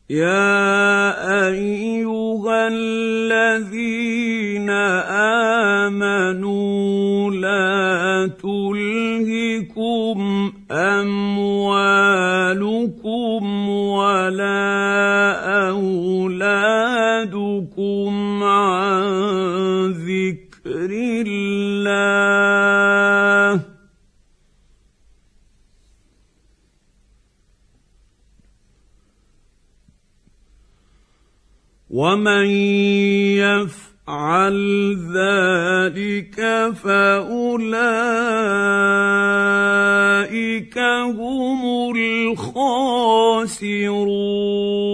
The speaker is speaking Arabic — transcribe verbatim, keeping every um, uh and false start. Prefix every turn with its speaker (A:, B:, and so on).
A: يا أيها الذين آمنوا لا تلهكم أموالكم ولا أولادكم عن ذكر الله ومن يفعل ذلك فأولئك هم الخاسرون.